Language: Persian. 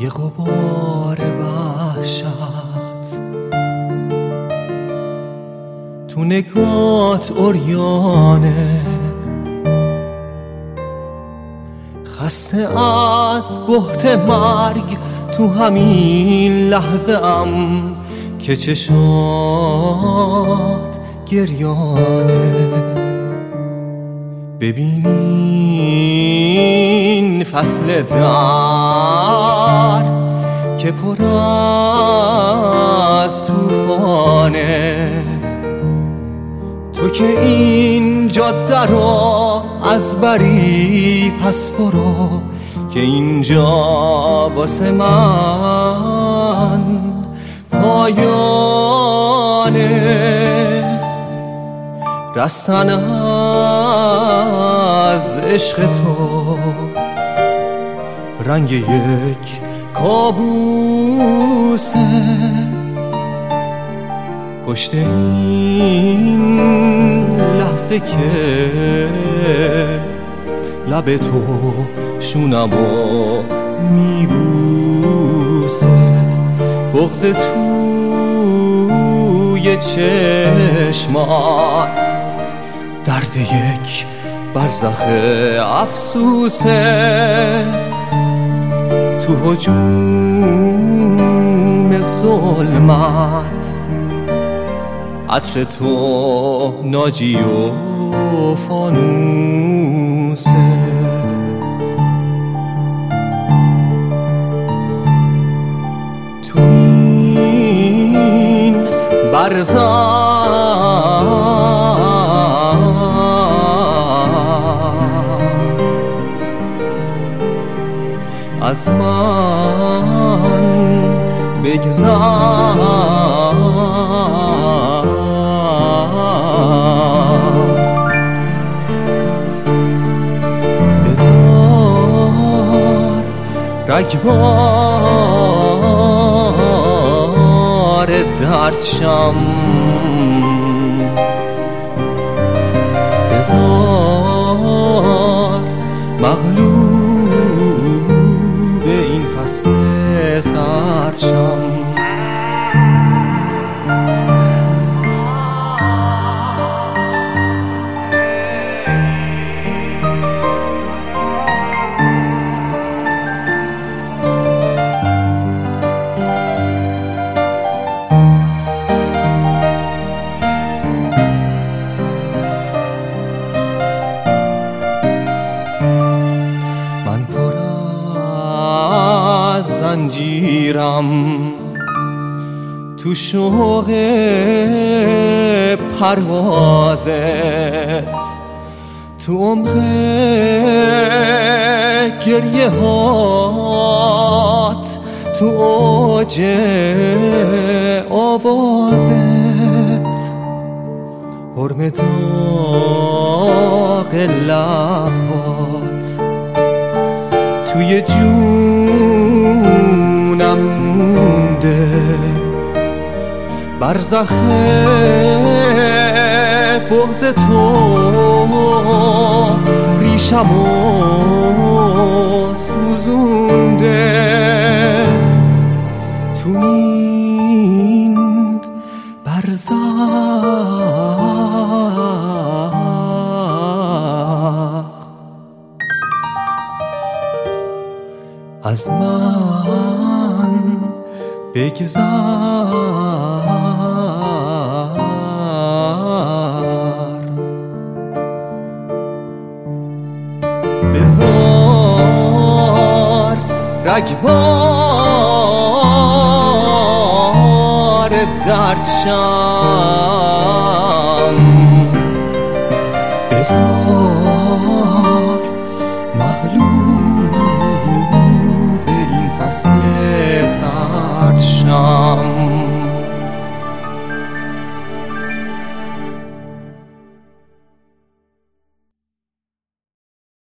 یه غبار وحشت تو نگات عریانه، خسته از بهت مرگ تو همین لحظه ام که چشات گریانه. ببینین فصل درد که پر از طوفانه، تو که این جاده رو از بری پس برو که اینجا واسه من پایانه. رستن از عشق تو رنگ یک کابوسه، پشت این لحظه که لب تو شونمو میبوسه، بغض توی چشمات درد یک برزخ افسوسه، تو هجوم ظلمت عطر تو ناجی و فانوسه. تو این برزخ از من بگذر، بذار رگبار درد شم، بذار مغلوب این فصل سرد شم. زنجیرم تو شوق پروازت، تو عمق گریه هات، تو اوج آوازت، حرم داغ لبات توی جونم مونده، برزخ بغض تو ریشمو سوزونده، تو این برزخ از من بگذر، بذار رگبار درد شم، بذار مغلوب این فصل سرد شم.